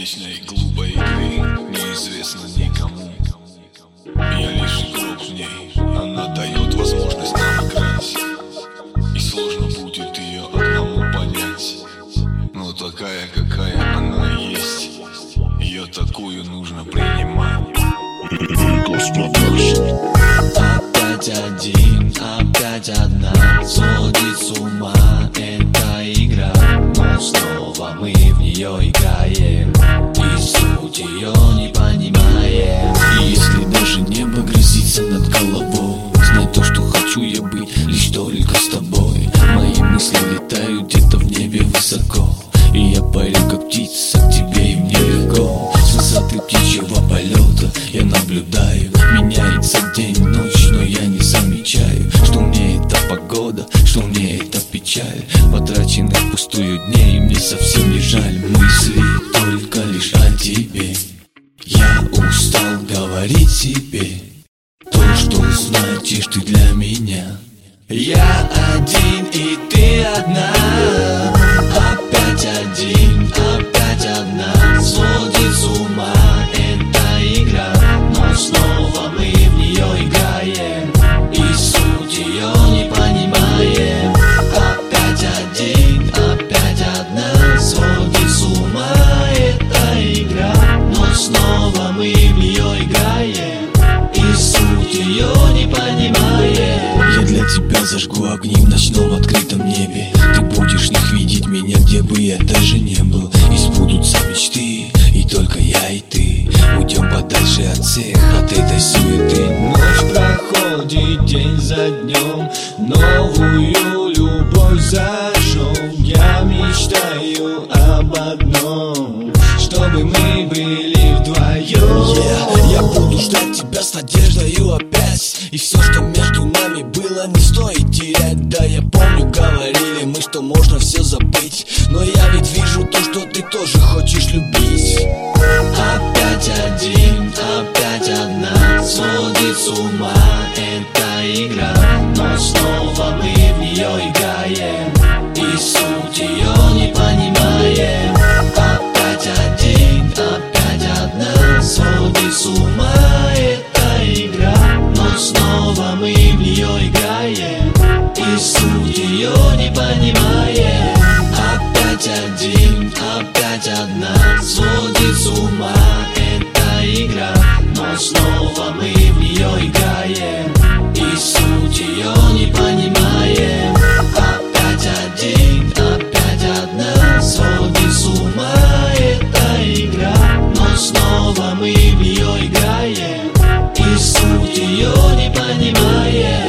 бесконечной глупой игры неизвестно никому. Я лишь игрок в ней, она дает возможность нам играть, и сложно будет ее одному понять. Но такая, какая она есть, ее такую нужно принимать. Опять один, опять одна сводит с ума эта игра, но снова мы в нее играем и суть ее не понимаем. И если даже небо грозится над головой, знай то, что хочу я быть лишь только с тобой. Мои мысли летают где-то в небе высоко, и я парю как птица к тебе, и мне легко. С высоты птичьего полета я наблюдаю, меняется день, ночь, но я не замечаю, что мне эта погода, что мне эта печаль, потраченных впустую дней, мне совсем не жаль. Мысли только лишь о тебе. Я устал говорить тебе то, что значишь ты для меня. Я один и ты одна. Опять один, опять одна сводит с ума эта игра, но снова мы в нее играем и суть ее не понимаем. Опять один, опять одна сводит с ума эта игра, но снова мы в нее играем и суть ее не понимаем. Я для тебя зажгу огни в ночном открытом небе. Ты будешь в них видеть меня, где бы я даже не был. И сбудутся мечты, и только я и ты уйдем подальше от всех, от этой суеты. Ночь проходит день за днем, новую любовь зажжем. Я мечтаю об одном, чтобы мы были вдвоем. Я буду ждать тебя с надеждою опять, и все, что между нами было, не стоит терять. Да, я помню, говорили мы, что можно все забыть, но я ведь вижу то, что ты тоже хочешь любить. Опять один, опять одна сводит с ума эта игра, но снова мы в нее играем и суть ее не понимаем. Опять один, опять одна сводит с ума эта игра, но снова мы в нее играем и суть ее не понимаем. Опять один, опять одна сводит с ума эта игра, но снова мы в нее играем и суть ее не понимаем. Опять один, опять одна сводит с ума эта игра, но снова мы в нее играем и суть ее не понимаем.